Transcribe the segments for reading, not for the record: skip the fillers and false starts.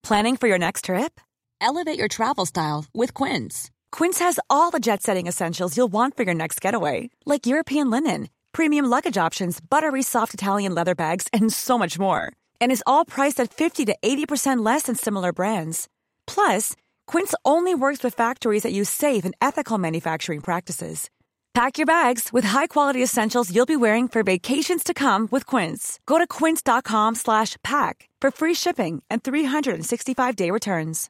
Planning for your next trip? Elevate your travel style with Quince. Quince has all the jet-setting essentials you'll want for your next getaway, like European linen, premium luggage options, buttery soft Italian leather bags, and so much more. And is all priced at 50 to 80% less than similar brands. Plus, Quince only works with factories that use safe and ethical manufacturing practices. Pack your bags with high-quality essentials you'll be wearing for vacations to come with Quince. Go to quince.com/pack for free shipping and 365-day returns.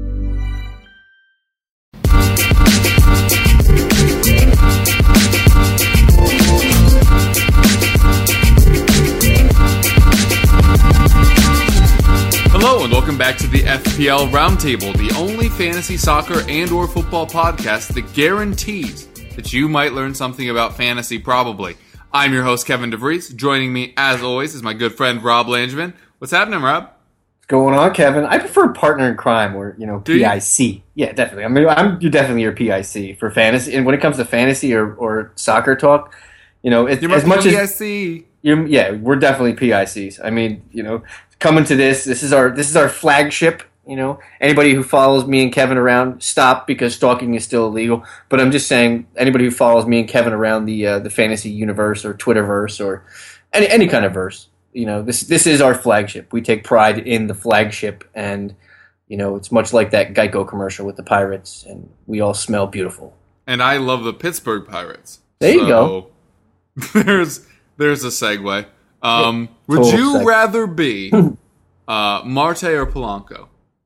Hello and welcome back to the FPL Roundtable, the only fantasy soccer and or football podcast that guarantees that you might learn something about fantasy probably. I'm your host, Kevin DeVries. Joining me, as always, is my good friend, Rob Langevin. What's happening, Rob? What's going on, Kevin? I prefer partner in crime or, PIC. Yeah, definitely. I mean, you're definitely your PIC for fantasy. And when it comes to fantasy or soccer talk, it's you're as much PIC. as... Yeah, we're definitely PICs. I mean, coming to this is our flagship. Anybody who follows me and Kevin around, stop, because stalking is still illegal. But I'm just saying, anybody who follows me and Kevin around the fantasy universe or Twitterverse or any kind of verse, this is our flagship. We take pride in the flagship, and it's much like that Geico commercial with the Pirates, and we all smell beautiful. And I love the Pittsburgh Pirates. There you go. There's a segue. Would you rather be Marte or Polanco?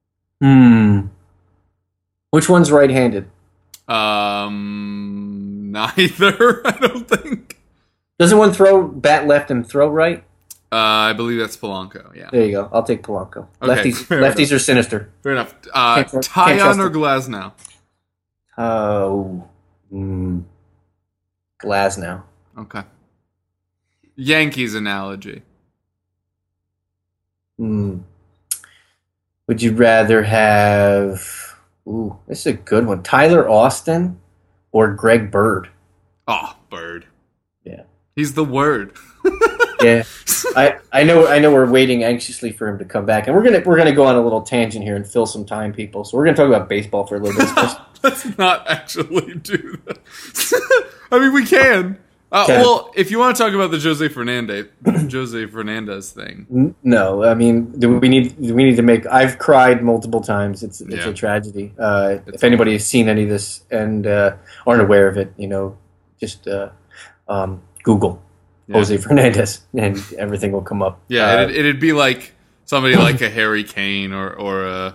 Which one's right-handed? Neither, I don't think. Doesn't one throw bat left and throw right? I believe that's Polanco, yeah. There you go. I'll take Polanco. Okay, lefties are sinister. Fair enough. Tyon or Glasnow? Glasnow. Okay. Yankees analogy. Would you rather have... Ooh, this is a good one. Tyler Austin or Greg Bird? Oh, Bird. Yeah. He's the word. Yeah. I know we're waiting anxiously for him to come back. And we're gonna go on a little tangent here and fill some time, people. So we're gonna talk about baseball for a little bit. Let's not actually do that. I mean, we can. Well, if you want to talk about the Jose Fernandez thing. No, I mean, we need to make... I've cried multiple times. It's a tragedy. If anybody has seen any of this and aren't aware of it, just Google Jose Fernandez and everything will come up. Yeah, it'd be like somebody like a Harry Kane or a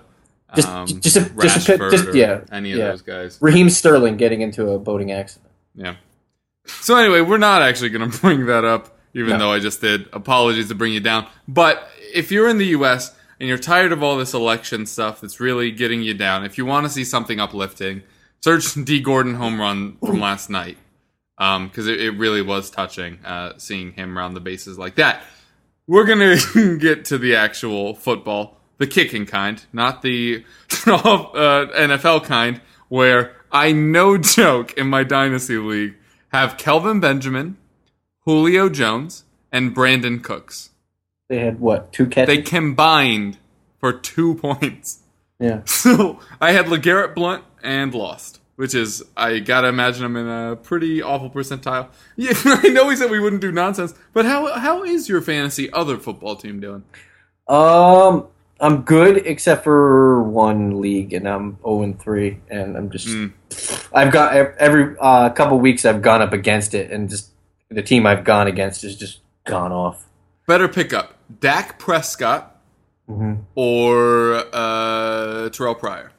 Rashford any of those guys. Raheem Sterling getting into a boating accident. Yeah. So anyway, we're not actually going to bring that up, even though I just did. Apologies to bring you down. But if you're in the U.S. and you're tired of all this election stuff that's really getting you down, if you want to see something uplifting, search D. Gordon home run from last night. Because it really was touching seeing him round the bases like that. We're going to get to the actual football, the kicking kind, not the NFL kind, where I, no joke, in my Dynasty League, have Kelvin Benjamin, Julio Jones, and Brandon Cooks. They had what, 2 catches? They combined for 2 points. Yeah. So I had LeGarrette Blount and lost, which is, I gotta imagine I'm in a pretty awful percentile. Yeah, I know we said we wouldn't do nonsense, but how is your fantasy other football team doing? I'm good except for one league, and I'm 0-3, and I'm just... I've got every couple weeks I've gone up against it, and just the team I've gone against has just gone off. Better pickup, Dak Prescott or Terrell Pryor?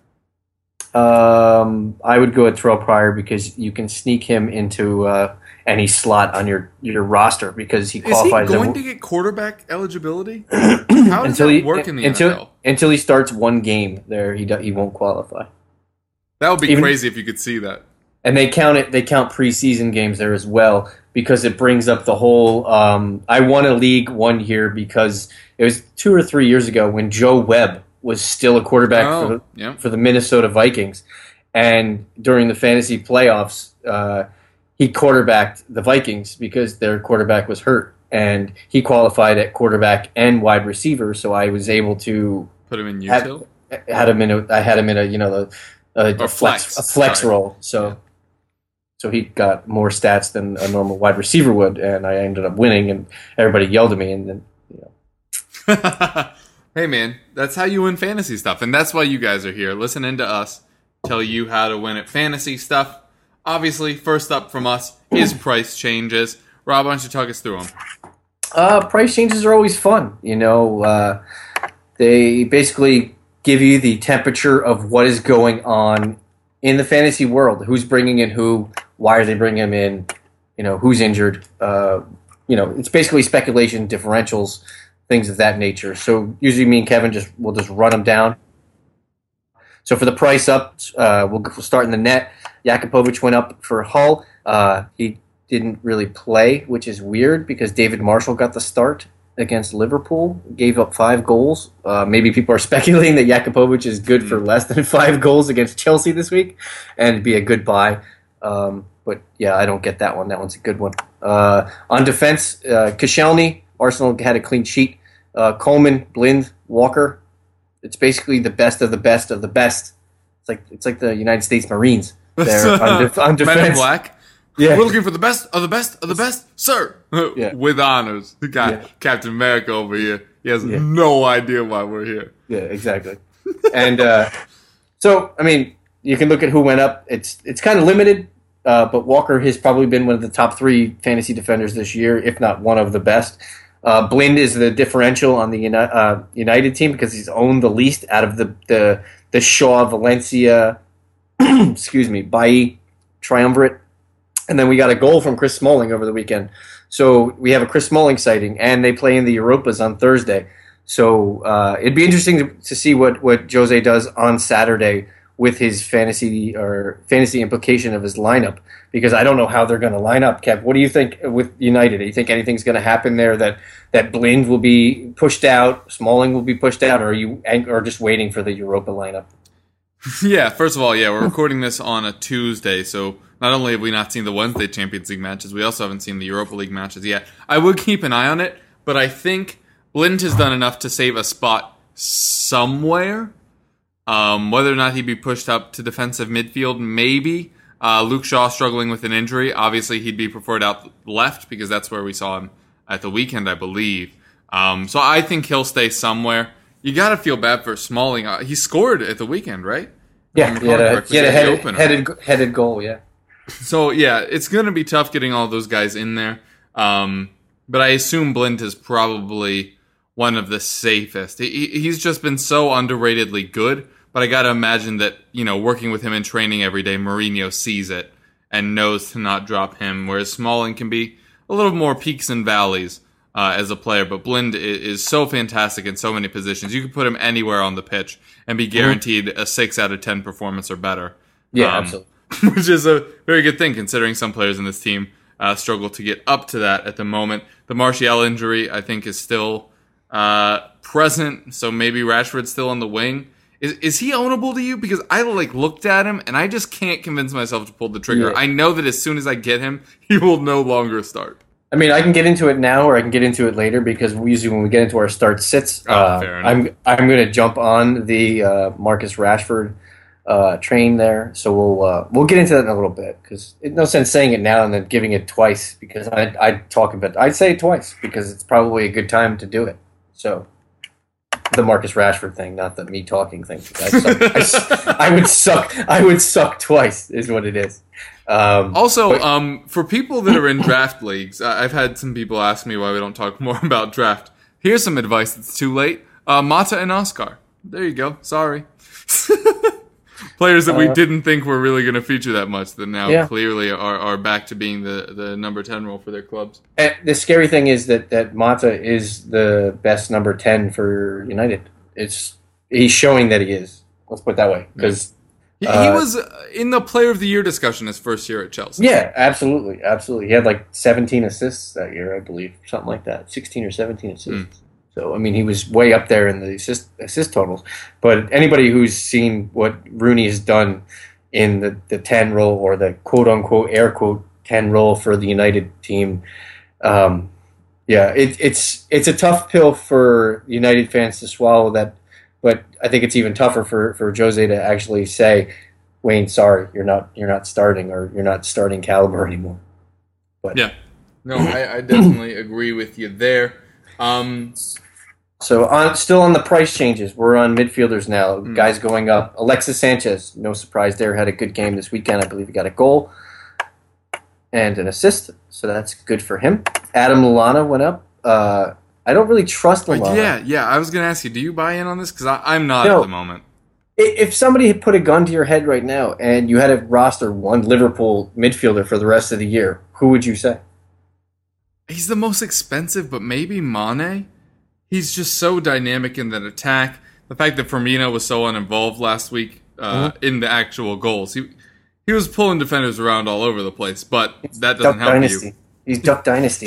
I would go with Terrell Pryor because you can sneak him into any slot on your roster because he qualifies. Is he going to get quarterback eligibility? How does that work in the NFL? Until he starts one game there, he won't qualify. That would be crazy if you could see that. And they count preseason games there as well because it brings up the whole. I won a league one year because it was 2 or 3 years ago when Joe Webb was still a quarterback for the Minnesota Vikings, and during the fantasy playoffs, he quarterbacked the Vikings because their quarterback was hurt, and he qualified at quarterback and wide receiver. So I was able to Put him in Had, util? I had him in a flex role. So he got more stats than a normal wide receiver would, and I ended up winning, and everybody yelled at me, and then, Hey, man, that's how you win fantasy stuff, and that's why you guys are here, listening to us tell you how to win at fantasy stuff. Obviously, first up from us is price changes. Rob, why don't you talk us through them? Price changes are always fun. They basically give you the temperature of what is going on in the fantasy world. Who's bringing in who? Why are they bringing him in? Who's injured? It's basically speculation, differentials, things of that nature. So usually me and Kevin will just run them down. So for the price up, we'll start in the net. Jakupovic went up for Hull. He didn't really play, which is weird because David Marshall got the start against Liverpool, gave up 5 goals. Maybe people are speculating that Jakupovic is good for less than 5 goals against Chelsea this week and it'd be a good buy. But yeah, I don't get that one. That one's a good one. On defense, Koscielny, Arsenal had a clean sheet. Coleman, Blind, Walker. It's basically the best of the best of the best. It's like the United States Marines. They're on defense. Men in Black. Yeah. We're looking for the best of the best of the best, sir. Yeah. With honors. The guy, Captain America over here. He has no idea why we're here. Yeah, exactly. And so, I mean, you can look at who went up. It's kind of limited, but Walker has probably been one of the top 3 fantasy defenders this year, if not one of the best. Blind is the differential on the United team because he's owned the least out of the Shaw, Valencia, Bailly triumvirate. And then we got a goal from Chris Smalling over the weekend. So we have a Chris Smalling sighting, and they play in the Europas on Thursday. So it'd be interesting to see what Jose does on Saturday with his fantasy implication of his lineup, because I don't know how they're going to line up. Kev, what do you think with United? Do you think anything's going to happen there that Blind will be pushed out, Smalling will be pushed out, or are you just waiting for the Europa lineup? Yeah, first of all, we're recording this on a Tuesday, so not only have we not seen the Wednesday Champions League matches, we also haven't seen the Europa League matches yet. I would keep an eye on it, but I think Blind has done enough to save a spot somewhere. Whether or not he'd be pushed up to defensive midfield, maybe. Luke Shaw struggling with an injury. Obviously, he'd be preferred out left because that's where we saw him at the weekend, I believe. So I think he'll stay somewhere. You got to feel bad for Smalling. He scored at the weekend, right? Yeah, he had a headed goal, yeah. So, yeah, it's going to be tough getting all those guys in there. But I assume Blind is probably one of the safest. He's just been so underratedly good. But I got to imagine that, working with him in training every day, Mourinho sees it and knows to not drop him, whereas Smalling can be a little more peaks and valleys as a player. But Blind is so fantastic in so many positions. You could put him anywhere on the pitch and be guaranteed a 6 out of 10 performance or better. Yeah, absolutely. Which is a very good thing, considering some players in this team struggle to get up to that at the moment. The Martial injury, I think, is still present, so maybe Rashford's still on the wing. Is he ownable to you? Because I looked at him and I just can't convince myself to pull the trigger. Yeah. I know that as soon as I get him, he will no longer start. I mean, I can get into it now or I can get into it later because usually when we get into our start sits, I'm going to jump on the Marcus Rashford train there. So we'll get into that in a little bit because it's no sense saying it now and then giving it twice because I'd say it twice because it's probably a good time to do it. So. The Marcus Rashford thing, not the me talking thing. I would suck twice, is what it is. For people that are in draft leagues, I've had some people ask me why we don't talk more about draft. Here's some advice. It's too late. Mata and Oscar. There you go. Sorry. Players that we didn't think were really going to feature that much that now clearly are back to being the number 10 role for their clubs. And the scary thing is that Mata is the best number 10 for United. He's showing that he is. Let's put it that way. Because he was in the Player of the Year discussion his first year at Chelsea. Yeah, absolutely. Absolutely. He had 17 assists that year, I believe. Something like that. 16 or 17 assists. So, I mean, he was way up there in the assist totals. But anybody who's seen what Rooney has done in the 10 role or the quote-unquote, air quote, 10 role for the United team, it's a tough pill for United fans to swallow that But I think it's even tougher for Jose to actually say, Wayne, sorry, you're not starting, or you're not starting caliber anymore. But yeah, no, I definitely agree with you there. So still on the price changes, we're on midfielders now. Guys going up. Alexis Sanchez, no surprise there, had a good game this weekend. I believe he got a goal and an assist, so that's good for him. Adam Lallana went up. I don't really trust Lallana. Yeah. I was going to ask you, do you buy in on this? Because I'm not at the moment. If somebody had put a gun to your head right now and you had to roster one Liverpool midfielder for the rest of the year, who would you say? He's the most expensive, but maybe Mane. He's just so dynamic in that attack. The fact that Firmino was so uninvolved last week in the actual goals. He was pulling defenders around all over the place, but that doesn't help you. He's Duck Dynasty.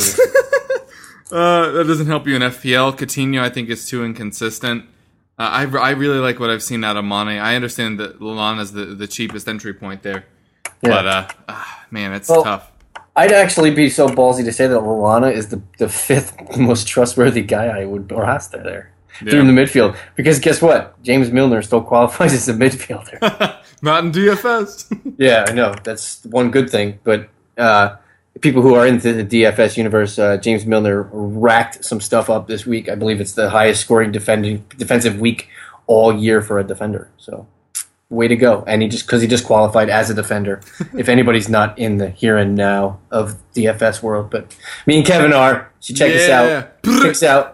That doesn't help you in FPL. Coutinho, I think, is too inconsistent. I really like what I've seen out of Mane. I understand that Lallana is the cheapest entry point there. Yeah. But, man, it's tough. I'd actually be so ballsy to say that Lallana is the fifth most trustworthy guy I would roster there through the midfield. Because guess what? James Milner still qualifies as a midfielder. Not in DFS. Yeah, I know. That's one good thing. But people who are into the DFS universe, James Milner racked some stuff up this week. I believe it's the highest scoring defensive week all year for a defender. So, way to go. And he just qualified as a defender. If anybody's not in the here and now of DFS world, but me and Kevin are. So check us out. Check us out.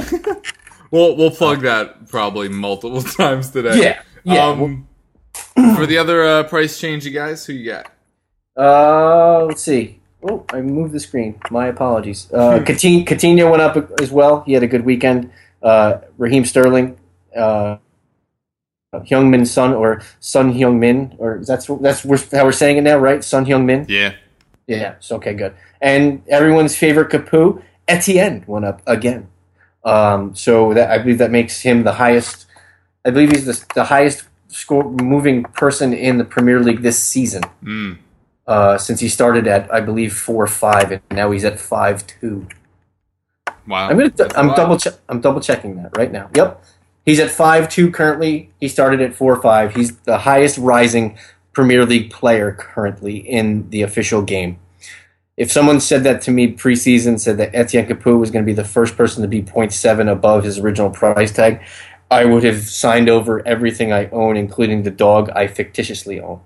We'll plug that probably multiple times today. Yeah. For the other price change, you guys, who you got? Let's see. Oh, I moved the screen. My apologies. Coutinho went up as well. He had a good weekend. Raheem Sterling, Heung-min Son, or Son Heung-min, or that's how we're saying it now, right? Son Heung-min. Yeah. Yeah. So okay, good. And everyone's favorite Capu, Etienne, went up again. So that I believe that makes him the highest. I believe he's the highest moving person in the Premier League this season. Since he started at, I believe, 4-5, and now he's at 5-2. Wow! I'm double checking that right now. Yep, he's at 5-2 currently. He started at 4-5. He's the highest rising Premier League player currently in the official game. If someone said that to me preseason, said that Etienne Capoue was going to be the first person to be 0.7 above his original price tag, I would have signed over everything I own, including the dog I fictitiously own.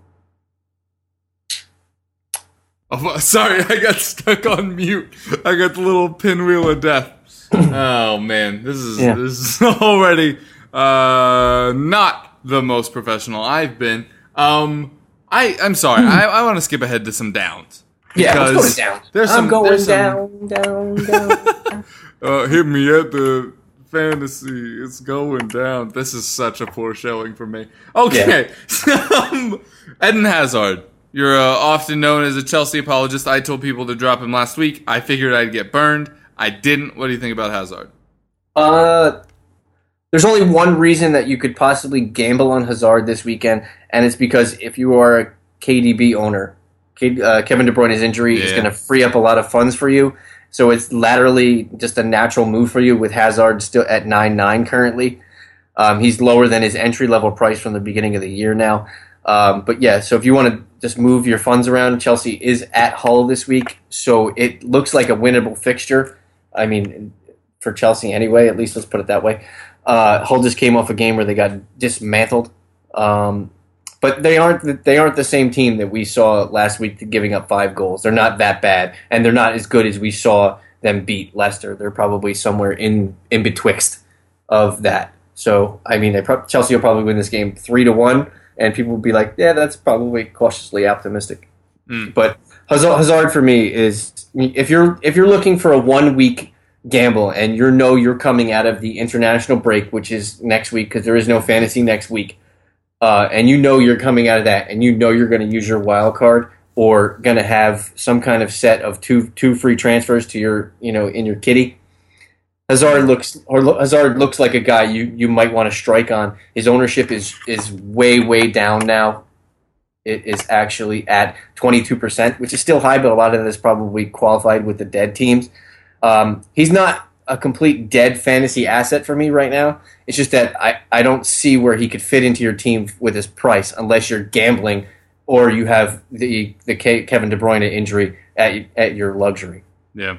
Oh, sorry, I got stuck on mute. I got the little pinwheel of death. Oh man, this is already not the most professional I've been. I'm sorry. I want to skip ahead to some downs. Yeah, let's go to downs. I'm going down. Hit me at the fantasy. It's going down. This is such a poor showing for me. Okay, Eden Hazard. You're often known as a Chelsea apologist. I told people to drop him last week. I figured I'd get burned. I didn't. What do you think about Hazard? There's only one reason that you could possibly gamble on Hazard this weekend, and it's because if you are a KDB owner, Kevin De Bruyne's injury is going to free up a lot of funds for you. So it's laterally just a natural move for you with Hazard still at 9.9 currently. He's lower than his entry-level price from the beginning of the year now. But yeah, so if you want to just move your funds around, Chelsea is at Hull this week, so it looks like a winnable fixture. I mean, for Chelsea anyway, at least let's put it that way. Hull just came off a game where they got dismantled, but they aren't the same team that we saw last week giving up 5 goals. They're not that bad, and they're not as good as we saw them beat Leicester. They're probably somewhere in betwixt of that. So I mean, Chelsea will probably win this game 3-1. And people will be like, yeah, that's probably cautiously optimistic. But Hazard for me is, if you're looking for a 1 week gamble and you're coming out of the international break, which is next week because there is no fantasy next week, and you're coming out of that and you're going to use your wild card or going to have some kind of set of two free transfers to your in your kitty. Hazard looks like a guy you might want to strike on. His ownership is way down now. It is actually at 22%, which is still high, but a lot of that is probably qualified with the dead teams. He's not a complete dead fantasy asset for me right now. It's just that I don't see where he could fit into your team with his price unless you're gambling or you have the Kevin De Bruyne injury at your luxury. Yeah.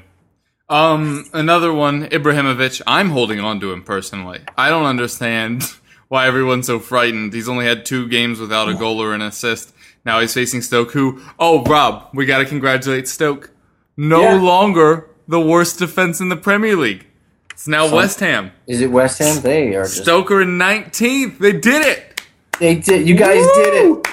Another one, Ibrahimovic. I'm holding on to him personally. I don't understand why everyone's so frightened. He's only had 2 games without a goal or an assist. Now he's facing Stoke, who, Rob, we got to congratulate Stoke. No longer the worst defense in the Premier League. It's now West Ham. Is it West Ham? They are just... Stoke are in 19th. They did it. They did. You guys did it.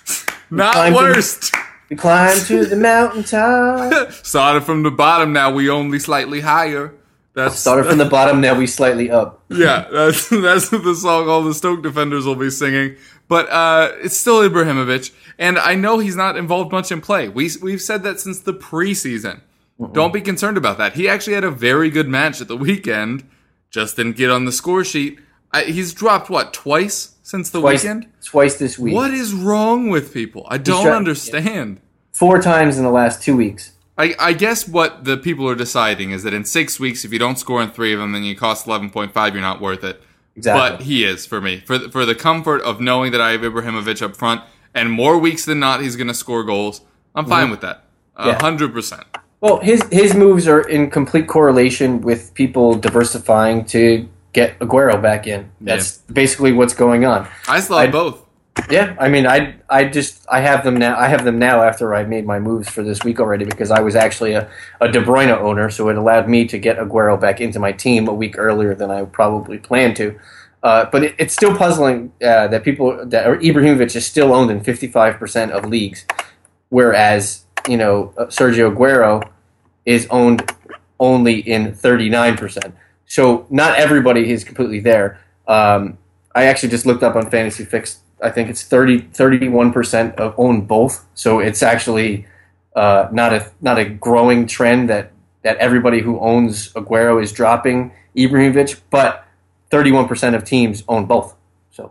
Not worst. We climbed to the mountaintop. Started from the bottom, now we only slightly higher. Started from the bottom, now we slightly up. Yeah, that's the song all the Stoke defenders will be singing. But it's still Ibrahimovic, and I know he's not involved much in play. We've said that since the preseason. Don't be concerned about that. He actually had a very good match at the weekend, just didn't get on the score sheet. He's dropped, twice since the weekend? Twice this week. What is wrong with people? I don't understand. 4 times in the last 2 weeks. I guess what the people are deciding is that in 6 weeks, if you don't score in 3 of them, then you cost 11.5, you're not worth it. Exactly. But he is, for me. For the comfort of knowing that I have Ibrahimovic up front, and more weeks than not he's going to score goals, I'm fine with that. 100%. Well, his moves are in complete correlation with people diversifying to get Aguero back in. That's basically what's going on. I still have both. Yeah, I mean, I have them now. I have them now after I made my moves for this week already because I was actually a De Bruyne owner, so it allowed me to get Aguero back into my team a week earlier than I probably planned to. But it's still puzzling that Ibrahimovic is still owned in 55% of leagues, whereas Sergio Aguero is owned only in 39%. So not everybody is completely there. I actually just looked up on Fantasy Fix. I think it's 31% of own both. So it's actually not a growing trend that everybody who owns Aguero is dropping Ibrahimovic, but 31% of teams own both. So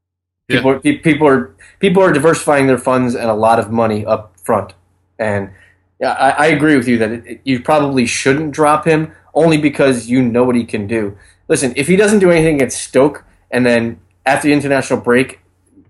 people are diversifying their funds and a lot of money up front. And I agree with you that you probably shouldn't drop him only because you know what he can do. Listen, if he doesn't do anything against Stoke and then after the international break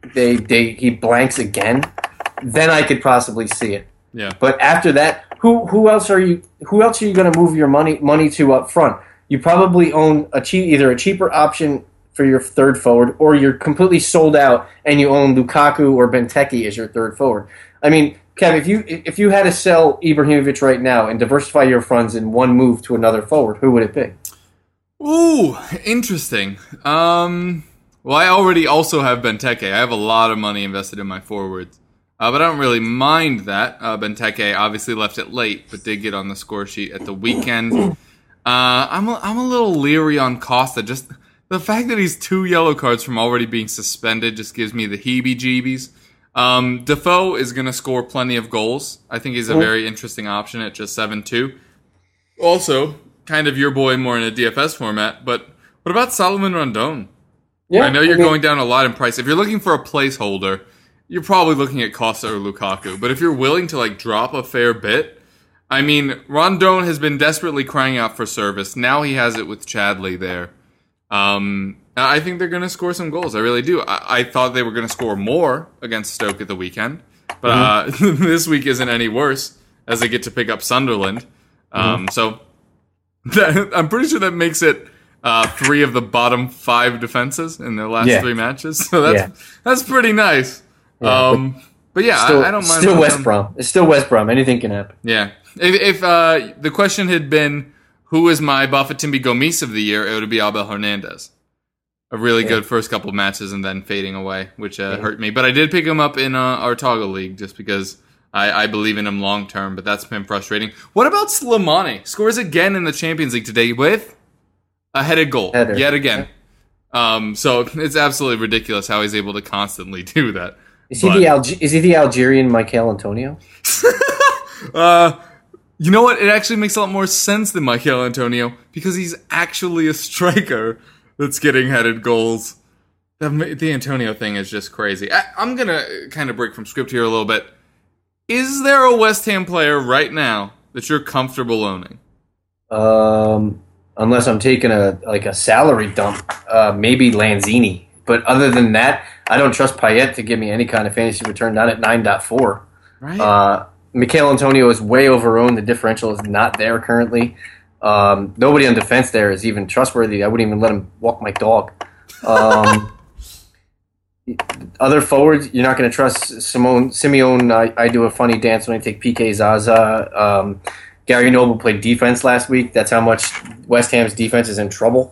he blanks again, then I could possibly see it. Yeah. But after that, who else are you going to move your money to up front? You probably own either a cheaper option for your third forward, or you're completely sold out and you own Lukaku or Benteke as your third forward. I mean, Kev, if you had to sell Ibrahimovic right now and diversify your funds in one move to another forward, who would it be? Ooh, interesting. Well, I already also have Benteke. I have a lot of money invested in my forwards. But I don't really mind that. Benteke obviously left it late, but did get on the score sheet at the weekend. I'm a little leery on Costa. Just the fact that he's 2 yellow cards from already being suspended just gives me the heebie-jeebies. Defoe is going to score plenty of goals. I think he's a very interesting option at just 7.2. Also, kind of your boy more in a DFS format, but what about Salomon Rondon? Yeah, I know you're going down a lot in price. If you're looking for a placeholder, you're probably looking at Costa or Lukaku. But if you're willing to drop a fair bit, I mean, Rondon has been desperately crying out for service. Now he has it with Chadley there. I think they're going to score some goals. I really do. I thought they were going to score more against Stoke at the weekend. But this week isn't any worse as they get to pick up Sunderland. So I'm pretty sure that makes it 3 of the bottom 5 defenses in their last 3 matches. So that's pretty nice. But yeah, still, I don't mind. Still West Brom. It's still West Brom. Anything can happen. Yeah. If the question had been, who is my Bafétimbi Gomis of the year, it would be Abel Hernandez. A really good first couple of matches and then fading away, which hurt me. But I did pick him up in our Toggle League just because I believe in him long term, but that's been frustrating. What about Slimani? Scores again in the Champions League today with a headed goal yet again. So it's absolutely ridiculous how he's able to constantly do that. Is he the Algerian Michael Antonio? You know what? It actually makes a lot more sense than Michael Antonio because he's actually a striker that's getting headed goals. The Antonio thing is just crazy. I'm going to kind of break from script here a little bit. Is there a West Ham player right now that you're comfortable owning? unless I'm taking a salary dump, maybe Lanzini. But other than that, I don't trust Payet to give me any kind of fantasy return, not at 9.4. Right. Michail Antonio is way overowned. The differential is not there currently. Nobody on defense there is even trustworthy. I wouldn't even let him walk my dog. Other forwards, you're not going to trust Simeone. I do a funny dance when I take PK Zaza. Gary Noble played defense last week. That's how much West Ham's defense is in trouble.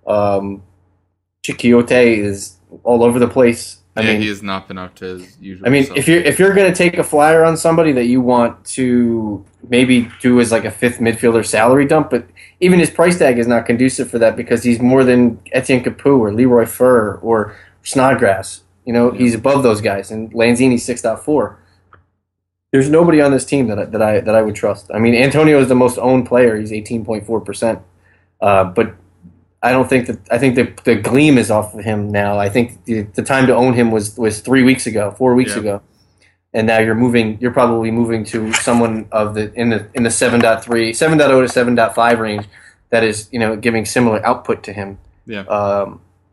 Chiquiote is all over the place. I mean, he has not been up to his usual. I mean, self. if you're going to take a flyer on somebody that you want to maybe do as like a fifth midfielder salary dump, but even his price tag is not conducive for that because he's more than Etienne Capoue or Leroy Fer or Snodgrass. He's above those guys, and Lanzini's 6.4. There's nobody on this team that I would trust. I mean, Antonio is the most owned player. He's 18.4%. But I don't think that. I think the gleam is off of him now. I think the time to own him was 4 weeks ago, and now you're probably moving to someone in the 7.3, 7.0 to 7.5 range that is giving similar output to him. Yeah.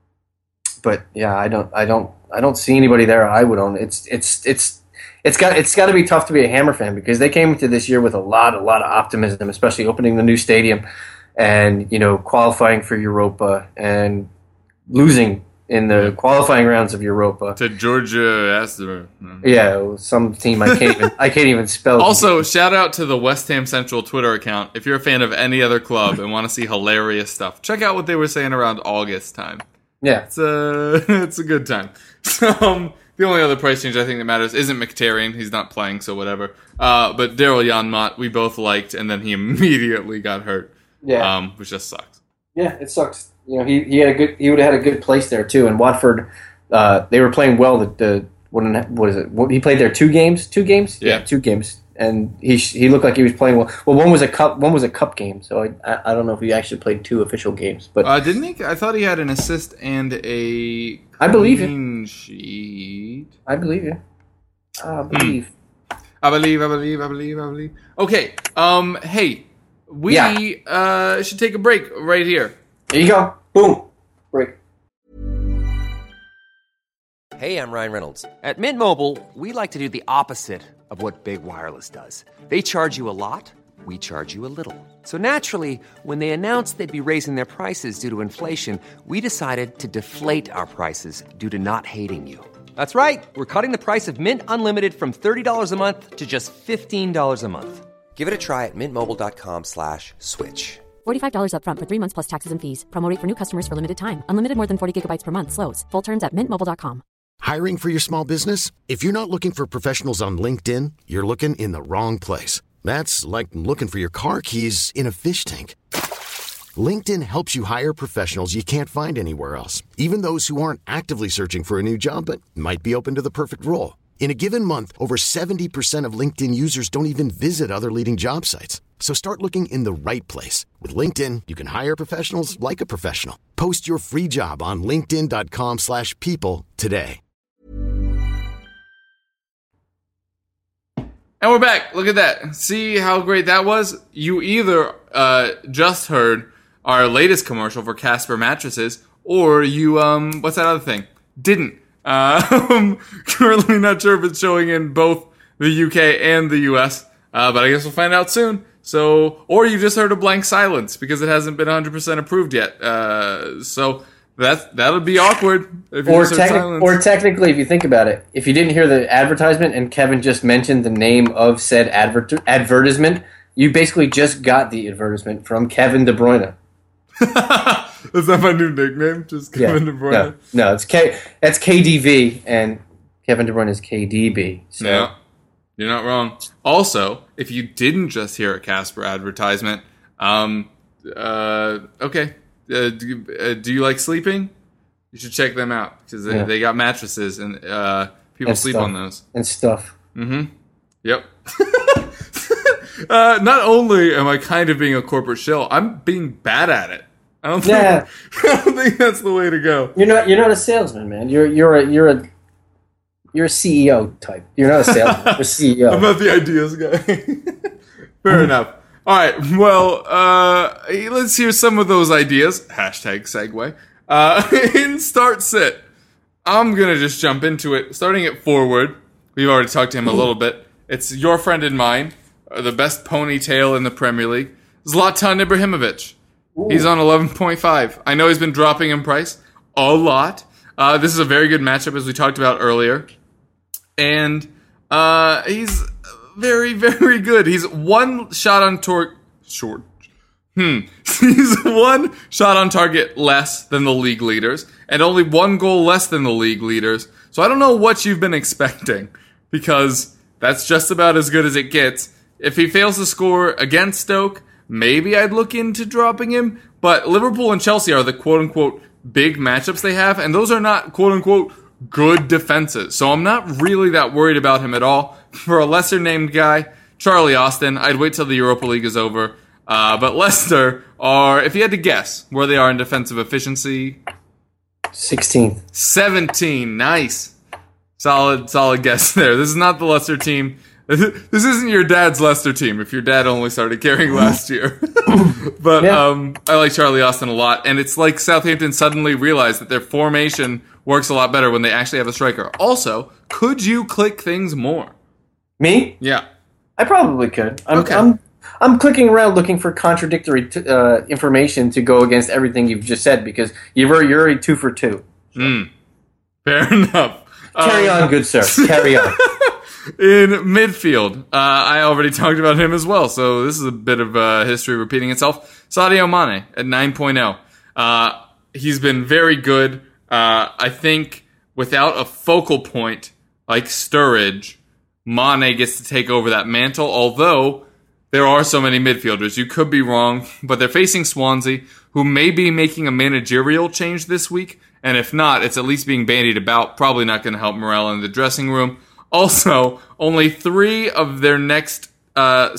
But yeah, I don't see anybody there I would own. It's got to be tough to be a Hammer fan because they came into this year with a lot of optimism, especially opening the new stadium and qualifying for Europa and losing in the qualifying rounds of Europa to Georgia Astor. Yeah, some team I can't even spell. Also, shout out to the West Ham Central Twitter account. If you're a fan of any other club and want to see hilarious stuff, check out what they were saying around August time. Yeah, it's a good time. So, the only other price change I think that matters isn't Mkhitaryan. He's not playing, so whatever. But Daryl Janmaat, we both liked, and then he immediately got hurt. Yeah, which just sucks. Yeah, it sucks. He would have had a good place there too. And Watford, they were playing well. What is it? He played there 2 games. 2 games. Yeah, 2 games. And he looked like he was playing well. Well, one was a cup game. So I don't know if he actually played 2 official games. But didn't he? I thought he had an assist and a I believe clean sheet. I believe you. I believe. I believe. Okay. Hey, we should take a break right here. There you go. Boom. Break. Hey, I'm Ryan Reynolds. At Mint Mobile, we like to do the opposite of what Big Wireless does. They charge you a lot, we charge you a little. So naturally, when they announced they'd be raising their prices due to inflation, we decided to deflate our prices due to not hating you. That's right. We're cutting the price of Mint Unlimited from $30 a month to just $15 a month. Give it a try at mintmobile.com/switch. $45 up front for 3 months plus taxes and fees. Promo rate for new customers for limited time. Unlimited more than 40 gigabytes per month. Slows full terms at mintmobile.com. Hiring for your small business? If you're not looking for professionals on LinkedIn, you're looking in the wrong place. That's like looking for your car keys in a fish tank. LinkedIn helps you hire professionals you can't find anywhere else, even those who aren't actively searching for a new job but might be open to the perfect role. In a given month, over 70% of LinkedIn users don't even visit other leading job sites. So start looking in the right place. With LinkedIn, you can hire professionals like a professional. Post your free job on linkedin.com/people today. And we're back. Look at that. See how great that was? You either just heard our latest commercial for Casper mattresses, or you, what's that other thing? Didn't. Currently not sure if it's showing in both the UK and the US, but I guess we'll find out soon. So, or you just heard a blank silence because it hasn't been 100% approved yet. So that'll be awkward if you just heard silence. Or technically, if you think about it, if you didn't hear the advertisement and Kevin just mentioned the name of said advertisement, you basically just got the advertisement from Kevin De Bruyne. Is that my new nickname? Just Kevin De Bruyne? No, that's KDV, and Kevin De Bruyne is KDB. So. Yeah, you're not wrong. Also, if you didn't just hear a Casper advertisement, okay. Do you like sleeping? You should check them out because they got mattresses and people and sleep stuff. on those. And stuff. Mm-hmm. Yep. Not only am I kind of being a corporate shill, I'm being bad at it. I don't think that's the way to go. You're not a salesman, man. You're a CEO type. You're not a salesman. You're a CEO. I'm not the ideas guy. Fair enough. All right. Well, let's hear some of those ideas. Hashtag segue. In start sit. I'm going to just jump into it. Starting at forward. We've already talked to him a little bit. It's your friend and mine. The best ponytail in the Premier League. Zlatan Ibrahimovic. He's on 11.5. I know he's been dropping in price a lot. This is a very good matchup, as we talked about earlier. And he's very, very good. He's one shot on He's one shot on target less than the league leaders, and only one goal less than the league leaders. So I don't know what you've been expecting, because that's just about as good as it gets. If he fails to score against Stoke, maybe I'd look into dropping him. But Liverpool and Chelsea are the quote-unquote big matchups they have, and those are not quote-unquote good defenses. So I'm not really that worried about him at all. For a lesser-named guy, Charlie Austin, I'd wait till the Europa League is over. But Leicester are, if you had to guess where they are in defensive efficiency... 16th. 17. Nice. Solid guess there. This is not the Leicester team. This isn't your dad's Leicester team, if your dad only started caring last year. But I like Charlie Austin a lot, and it's like Southampton suddenly realized that their formation works a lot better when they actually have a striker. Also, could you click things more? Me? Yeah. I probably could. Okay. I'm clicking around looking for contradictory information to go against everything you've just said, because you're already 2 for 2. So. Fair enough. Carry on, good sir. Carry on. In midfield, I already talked about him as well, so this is a bit of history repeating itself. Sadio Mane at 9.0. He's been very good. I think without a focal point like Sturridge, Mane gets to take over that mantle, although there are so many midfielders. You could be wrong, but they're facing Swansea, who may be making a managerial change this week, and if not, it's at least being bandied about. Probably not going to help morale in the dressing room. Also, only 3 of their next 3 of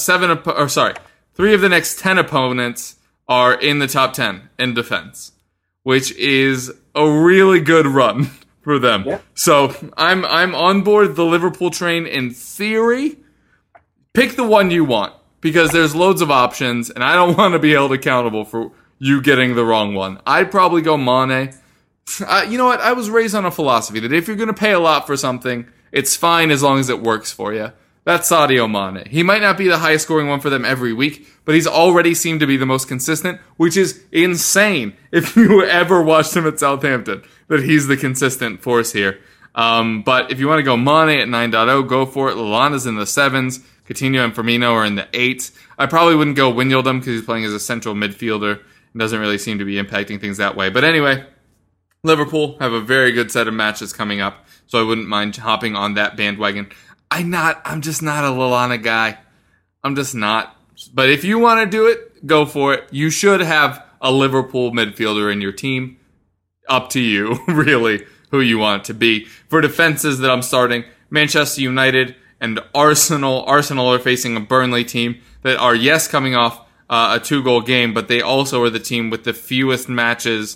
the next 10 opponents are in the top 10 in defense, which is a really good run for them. Yeah. So I'm on board the Liverpool train in theory. Pick the one you want, because there's loads of options, and I don't want to be held accountable for you getting the wrong one. I'd probably go Mane. You know what? I was raised on a philosophy that if you're going to pay a lot for something, it's fine as long as it works for you. That's Sadio Mane. He might not be the highest scoring one for them every week, but he's already seemed to be the most consistent, which is insane if you ever watched him at Southampton, that he's the consistent force here. But if you want to go Mane at 9.0, go for it. Lallana's in the 7s. Coutinho and Firmino are in the 8s. I probably wouldn't go Wijnaldum because he's playing as a central midfielder and doesn't really seem to be impacting things that way. But anyway, Liverpool have a very good set of matches coming up, so I wouldn't mind hopping on that bandwagon. I'm just not a Lallana guy. I'm just not. But if you want to do it, go for it. You should have a Liverpool midfielder in your team. Up to you, really, who you want it to be. For defenses that I'm starting, Manchester United and Arsenal. Arsenal are facing a Burnley team that are, yes, coming off a 2-goal game, but they also are the team with the fewest matches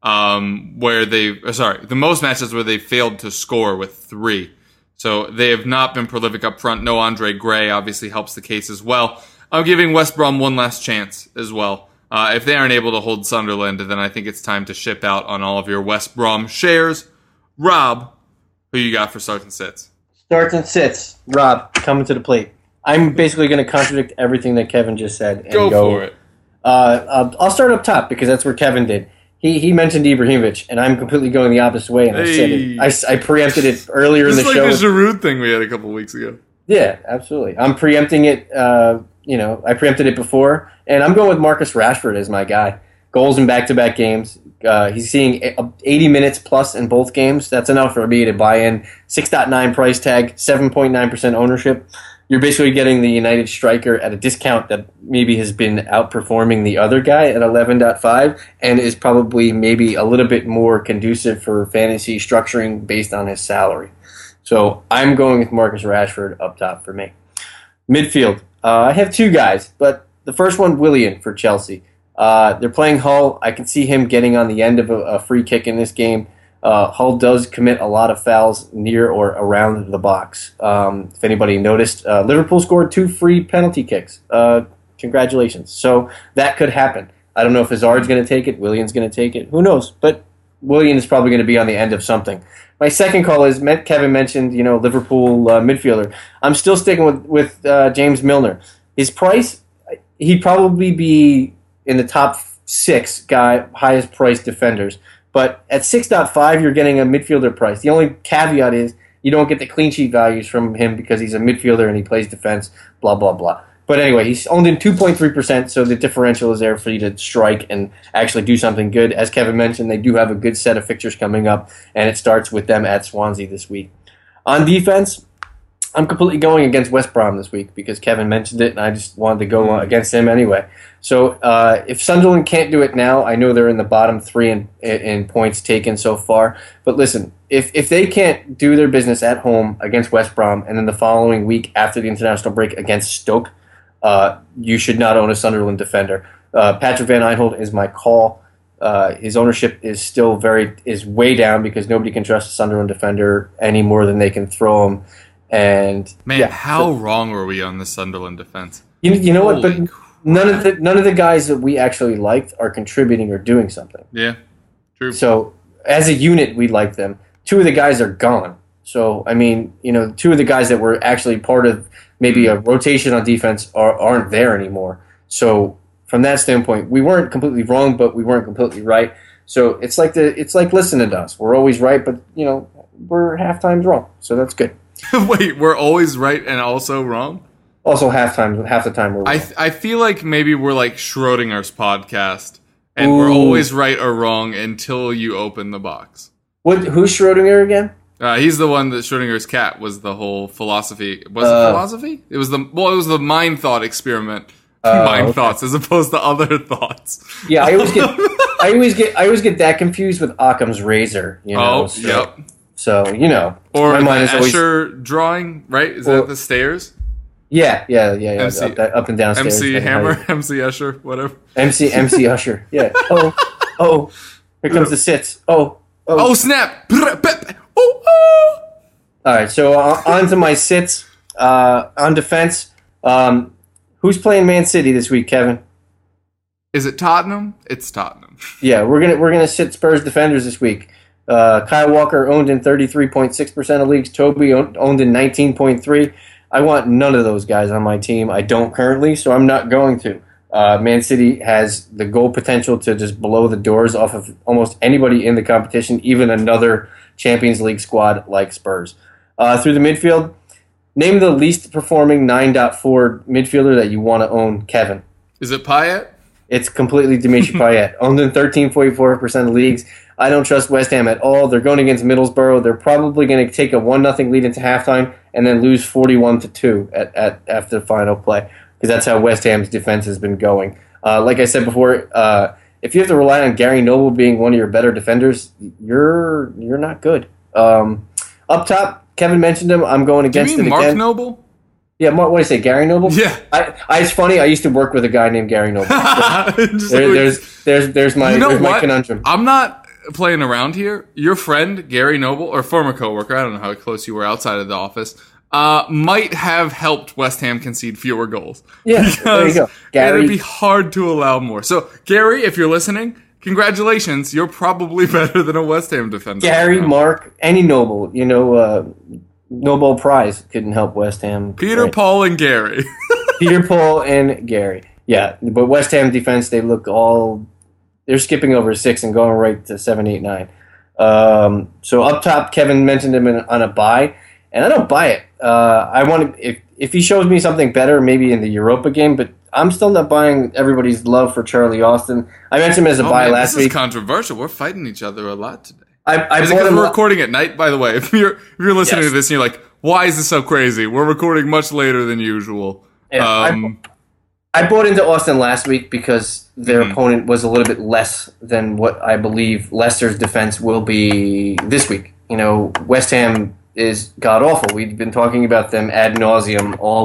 the most matches where they failed to score with 3. So they have not been prolific up front. No Andre Gray obviously helps the case as well. I'm giving West Brom one last chance as well. If they aren't able to hold Sunderland, then I think it's time to ship out on all of your West Brom shares. Rob, who you got for starts and sits? Starts and sits. Rob, coming to the plate. I'm basically going to contradict everything that Kevin just said. And go for it. I'll start up top because that's where Kevin did. He mentioned Ibrahimovic, and I'm completely going the opposite way, and I said it. I preempted it earlier in the show. It's like the Giroud thing we had a couple of weeks ago. Yeah, absolutely. I'm preempting it. I preempted it before, and I'm going with Marcus Rashford as my guy. Goals in back-to-back games. He's seeing 80 minutes plus in both games. That's enough for me to buy in. 6.9 price tag, 7.9% ownership. You're basically getting the United striker at a discount that maybe has been outperforming the other guy at 11.5 and is probably maybe a little bit more conducive for fantasy structuring based on his salary. So I'm going with Marcus Rashford up top for me. Midfield. I have 2 guys, but the first one, Willian for Chelsea. They're playing Hull. I can see him getting on the end of a free kick in this game. Hull does commit a lot of fouls near or around the box. If anybody noticed, Liverpool scored 2 free penalty kicks. Congratulations. So that could happen. I don't know if Hazard's going to take it. Willian's going to take it. Who knows? But Willian is probably going to be on the end of something. My second call is Kevin mentioned, Liverpool midfielder. I'm still sticking with James Milner. His price, he'd probably be in the top 6 highest priced defenders. But at 6.5, you're getting a midfielder price. The only caveat is you don't get the clean sheet values from him because he's a midfielder and he plays defense, blah, blah, blah. But anyway, he's owned in 2.3%, so the differential is there for you to strike and actually do something good. As Kevin mentioned, they do have a good set of fixtures coming up, and it starts with them at Swansea this week. On defense, I'm completely going against West Brom this week because Kevin mentioned it, and I just wanted to go against him anyway. So if Sunderland can't do it now, I know they're in the bottom 3 in points taken so far. But listen, if they can't do their business at home against West Brom, and then the following week after the international break against Stoke, you should not own a Sunderland defender. Patrick Van Aanholt is my call. His ownership is still way down because nobody can trust a Sunderland defender any more than they can throw him. And how wrong were we on the Sunderland defense? You know what? But none of the guys that we actually liked are contributing or doing something. Yeah, true. So as a unit, we like them. 2 of the guys are gone. So I mean, 2 of the guys that were actually part of maybe a rotation on defense aren't there anymore. So from that standpoint, we weren't completely wrong, but we weren't completely right. So it's like listening to us. We're always right, but we're half times wrong. So that's good. Wait, we're always right and also wrong? Also half the time we're wrong. I feel like maybe we're like Schrodinger's podcast, and we're always right or wrong until you open the box. Who's Schrodinger again? He's the one that Schrodinger's cat was the whole philosophy. Was it philosophy? It was the mind thought experiment. Mind thoughts as opposed to other thoughts. Yeah, I always get that confused with Occam's razor. Yep. So or my mind is Escher drawing, right? Is that the stairs? Yeah. MC, up and down stairs. MC Hammer, MC Escher, whatever. MC Usher. Yeah. Oh, here comes the sits. Oh, snap! All right, so on to my sits. On defense, who's playing Man City this week, Kevin? Is it Tottenham? It's Tottenham. Yeah, we're gonna sit Spurs defenders this week. Kyle Walker owned in 33.6% of leagues. Toby owned in 19.3%. I want none of those guys on my team. I don't currently, so I'm not going to. Man City has the goal potential to just blow the doors off of almost anybody in the competition, even another Champions League squad like Spurs. Through the midfield, name the least performing 9.4 midfielder that you want to own, Kevin. Is it Payet? It's completely Dimitri Payet. Owned in 13.4% of leagues. I don't trust West Ham at all. They're going against Middlesbrough. They're probably going to take a 1-0 lead into halftime and then lose 41-2 after the final play, because that's how West Ham's defense has been going. Like I said before, if you have to rely on Gary Noble being one of your better defenders, you're not good. Up top, Kevin mentioned him. I'm going against it Mark again. Noble? Yeah, what do you say, Gary Noble? Yeah. It's funny. I used to work with a guy named Gary Noble. There's my conundrum. I'm not playing around here. Your friend Gary Noble, or former coworker, I don't know how close you were outside of the office, might have helped West Ham concede fewer goals. Yeah, there you go. Gary, it'd be hard to allow more. So, Gary, if you're listening, congratulations. You're probably better than a West Ham defender. Gary, Mark, any Noble, Nobel Prize couldn't help West Ham. Peter, right? Paul, and Gary. Peter, Paul, and Gary. Yeah, but West Ham defense, they're skipping over 6 and going right to 7, 8, 9. So up top, Kevin mentioned him on a buy, and I don't buy it. I want to, if he shows me something better, maybe in the Europa game, but I'm still not buying everybody's love for Charlie Austin. I mentioned him as a buy last week. This is controversial. We're fighting each other a lot today. We're recording at night, by the way. If you're listening to this and you're like, why is this so crazy? We're recording much later than usual. Yeah, I bought into Austin last week because their opponent was a little bit less than what I believe Leicester's defense will be this week. West Ham is god-awful. We've been talking about them ad nauseum all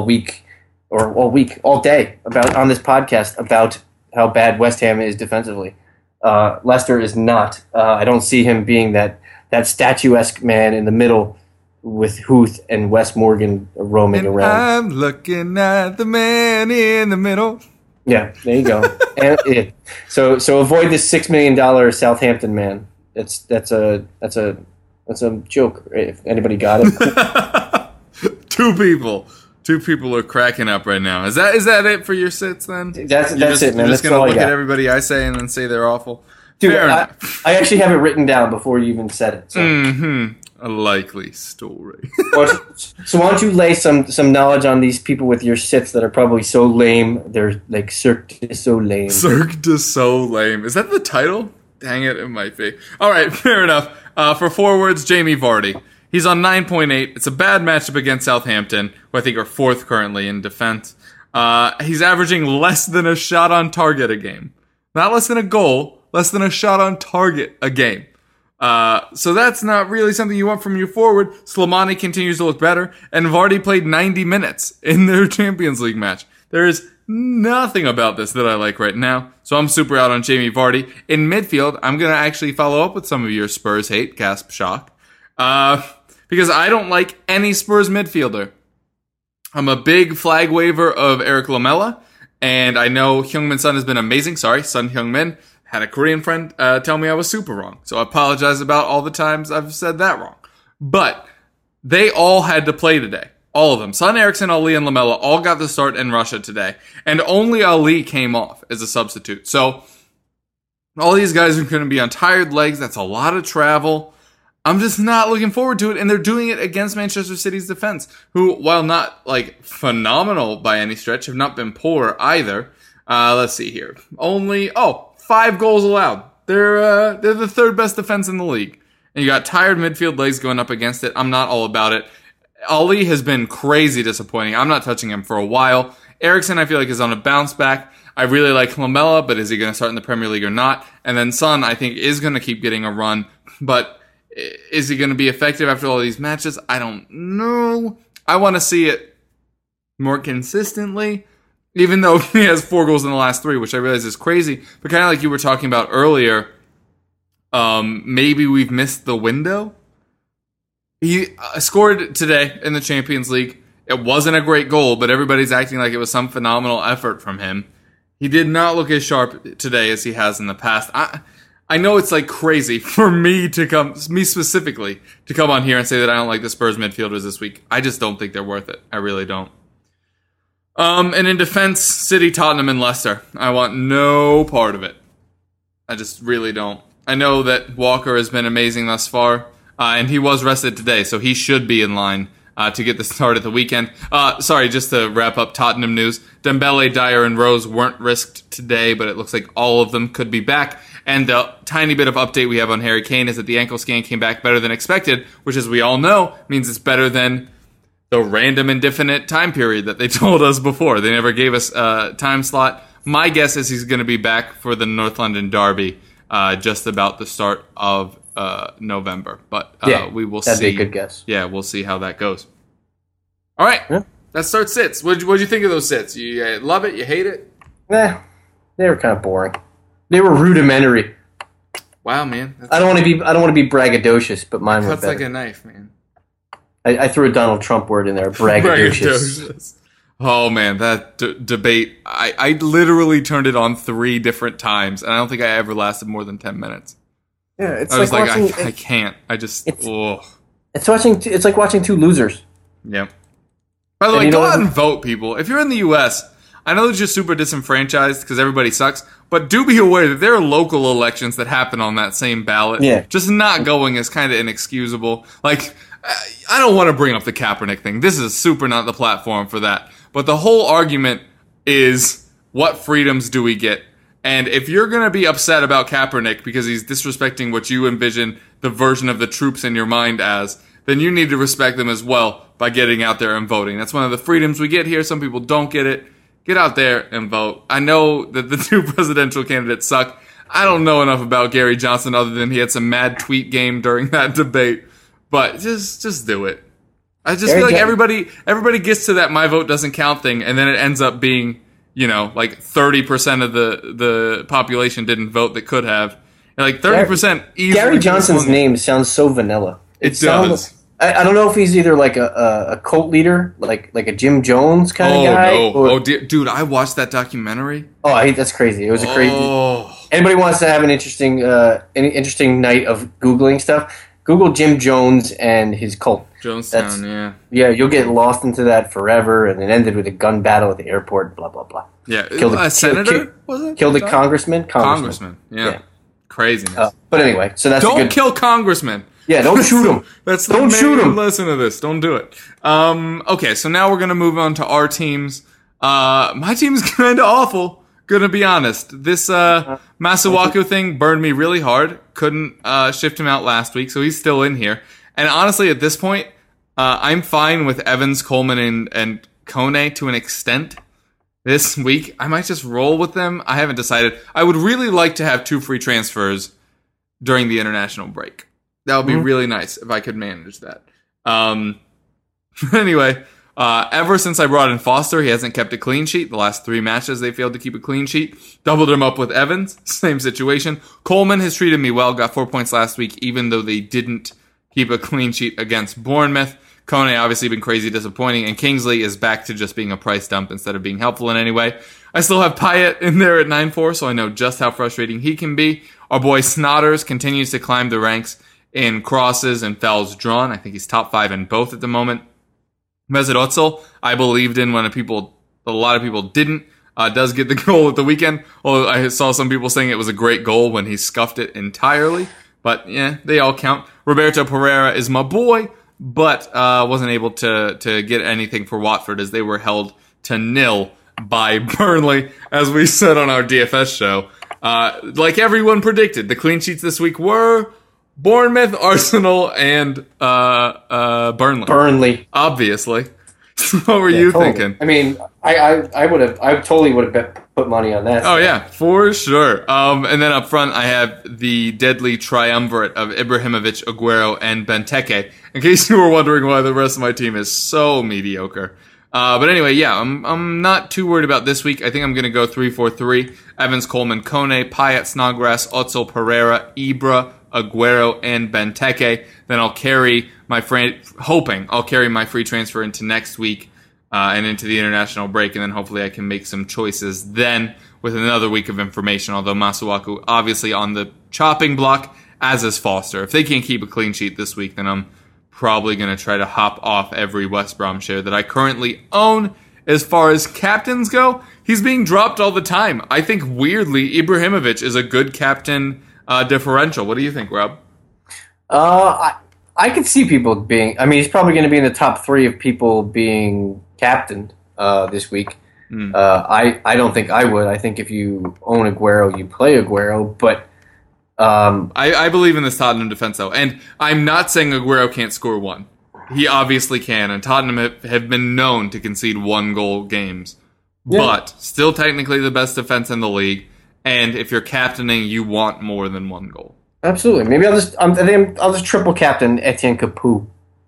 day on this podcast about how bad West Ham is defensively. Leicester is not. I don't see him being that statuesque man in the middle with Huth and Wes Morgan roaming around. I'm looking at the man in the middle. Yeah, there you go. And, yeah. So avoid this $6 million Southampton man. That's a joke. If anybody got it. Two people are cracking up right now. Is that it for your sits then? That's it, man. You're just That's gonna all look I at got. everybody I say and then say they're awful. Dude, Fair I enough. actually have it written down before you even said it. So. A likely story. So why don't you lay some knowledge on these people with your sits that are probably so lame? They're like Cirque du Soleil. Cirque du Soleil. Is that the title? Dang it, it might be. All right, fair enough. For forwards, Jamie Vardy. He's on 9.8. It's a bad matchup against Southampton, who I think are fourth currently in defense. He's averaging less than a shot on target a game. Not less than a goal, less than a shot on target a game. So that's not really something you want from your forward. Slimani continues to look better, and Vardy played 90 minutes in their Champions League match. There is nothing about this that I like right now, so I'm super out on Jamie Vardy. In midfield, I'm going to actually follow up with some of your Spurs hate, gasp shock, because I don't like any Spurs midfielder. I'm a big flag waver of Eric Lamela, and I know Heung-min Son has been amazing. Sorry, Son Heung-min. Had a Korean friend tell me I was super wrong. So I apologize about all the times I've said that wrong. But they all had to play today. All of them. Son Eriksen, Ali, and Lamela all got the start in Russia today. And only Ali came off as a substitute. So all these guys are going to be on tired legs. That's a lot of travel. I'm just not looking forward to it. And they're doing it against Manchester City's defense, who, while not like phenomenal by any stretch, have not been poor either. Let's see here. 5 goals allowed. They're the third best defense in the league. And you got tired midfield legs going up against it. I'm not all about it. Ali has been crazy disappointing. I'm not touching him for a while. Eriksen, I feel like, is on a bounce back. I really like Lamela, but is he going to start in the Premier League or not? And then Son, I think, is going to keep getting a run. But is he going to be effective after all these matches? I don't know. I want to see it more consistently. Even though he has 4 goals in the last 3, which I realize is crazy. But kind of like you were talking about earlier, maybe we've missed the window. He scored today in the Champions League. It wasn't a great goal, but everybody's acting like it was some phenomenal effort from him. He did not look as sharp today as he has in the past. I know it's like crazy for me specifically, to come on here and say that I don't like the Spurs midfielders this week. I just don't think they're worth it. I really don't. And in defense, City, Tottenham, and Leicester. I want no part of it. I just really don't. I know that Walker has been amazing thus far, and he was rested today, so he should be in line to get the start at the weekend. Sorry, just to wrap up Tottenham news. Dembele, Dyer, and Rose weren't risked today, but it looks like all of them could be back. And the tiny bit of update we have on Harry Kane is that the ankle scan came back better than expected, which, as we all know, means it's better than the random indefinite time period that they told us before. They never gave us a time slot. My guess is he's going to be back for the North London Derby just about the start of November. But we will see. That'd be a good guess. Yeah, we'll see how that goes. All right, that starts sits. What'd you think of those sits? You love it? You hate it? They were kind of boring. They were rudimentary. Wow, man. I don't want to be braggadocious, but mine were Cuts better. like a knife, man. I threw a Donald Trump word in there, braggadocious. Oh, man, that debate. I literally turned it on 3 different times, and I don't think I ever lasted more than 10 minutes. Yeah, it's I was like, watching, I can't. I just, it's like watching 2 losers. Yeah. By the way, go out and vote, people. If you're in the U.S., I know that you're super disenfranchised because everybody sucks, but do be aware that there are local elections that happen on that same ballot. Yeah. Just not going is kind of inexcusable. Like, I don't want to bring up the Kaepernick thing. This is super not the platform for that. But the whole argument is, what freedoms do we get? And if you're going to be upset about Kaepernick because he's disrespecting what you envision the version of the troops in your mind as, then you need to respect them as well by getting out there and voting. That's one of the freedoms we get here. Some people don't get it. Get out there and vote. I know that the 2 presidential candidates suck. I don't know enough about Gary Johnson other than he had some mad tweet game during that debate. But just do it. I just feel like everybody gets to that my vote doesn't count thing, and then it ends up being, like 30% of the population didn't vote that could have. And like 30% easily. Gary Johnson's name sounds so vanilla. It does. I don't know if he's either like a cult leader, like a Jim Jones kind of guy. No. Or, Dude, I watched that documentary. That's crazy. It was a crazy. Anybody wants to have an interesting night of Googling stuff? Google Jim Jones and his cult. Jonestown, yeah. Yeah, you'll get lost into that forever, and it ended with a gun battle at the airport, blah, blah, blah. Yeah, a senator, was it? Killed a congressman? Congressman, yeah. Craziness. But anyway, so that's Don't kill congressmen. Yeah, don't shoot him. Don't shoot him. Listen to this. Don't do it. Okay, so now we're going to move on to our teams. My team's kind of awful. Gonna be honest. This Masuaku thing burned me really hard. Couldn't shift him out last week, so he's still in here. And honestly, at this point, I'm fine with Evans, Coleman, and Kone to an extent. This week, I might just roll with them. I haven't decided. I would really like to have 2 free transfers during the international break. That would be really nice if I could manage that. Anyway, ever since I brought in Foster, he hasn't kept a clean sheet. The last 3 matches, they failed to keep a clean sheet. Doubled him up with Evans. Same situation. Coleman has treated me well. Got 4 points last week, even though they didn't keep a clean sheet against Bournemouth. Kone obviously been crazy disappointing, and Kingsley is back to just being a price dump instead of being helpful in any way. I still have Payet in there at 9-4, so I know just how frustrating he can be. Our boy Snotters continues to climb the ranks in crosses and fouls drawn. I think he's top 5 in both at the moment. Mesut Ozil, I believed in when a lot of people didn't. Does get the goal at the weekend, although I saw some people saying it was a great goal when he scuffed it entirely. But yeah, they all count. Roberto Pereira is my boy, but wasn't able to get anything for Watford as they were held to 0 by Burnley, as we said on our DFS show. Like everyone predicted, the clean sheets this week were Bournemouth, Arsenal, and Burnley. Burnley, obviously. What were you thinking? I mean, I totally would have put money on that. Oh yeah, for sure. And then up front, I have the deadly triumvirate of Ibrahimovic, Aguero, and Benteke. In case you were wondering why the rest of my team is so mediocre. But anyway, yeah, I'm not too worried about this week. I think I'm going to go 3-4-3. Evans, Coleman, Kone, Payet, Snodgrass, Ozil, Pereira, Ibra, Aguero, and Benteke. Then I'll carry my I'll carry my free transfer into next week and into the international break, and then hopefully I can make some choices then with another week of information, although Masuaku obviously on the chopping block, as is Foster. If they can't keep a clean sheet this week, then I'm probably going to try to hop off every West Brom share that I currently own. As far as captains go, he's being dropped all the time. I think, weirdly, Ibrahimovic is a good captain differential. What do you think, Rob? I could see people being... I mean, he's probably going to be in the top 3 of people being captained this week. I don't think I would. I think if you own Aguero, you play Aguero, but... I believe in this Tottenham defense, though. And I'm not saying Aguero can't score 1. He obviously can, and Tottenham have been known to concede 1-goal games. Yeah. But still technically the best defense in the league. And if you're captaining, you want more than 1 goal. Absolutely. Maybe I'll just triple captain Etienne Capoue.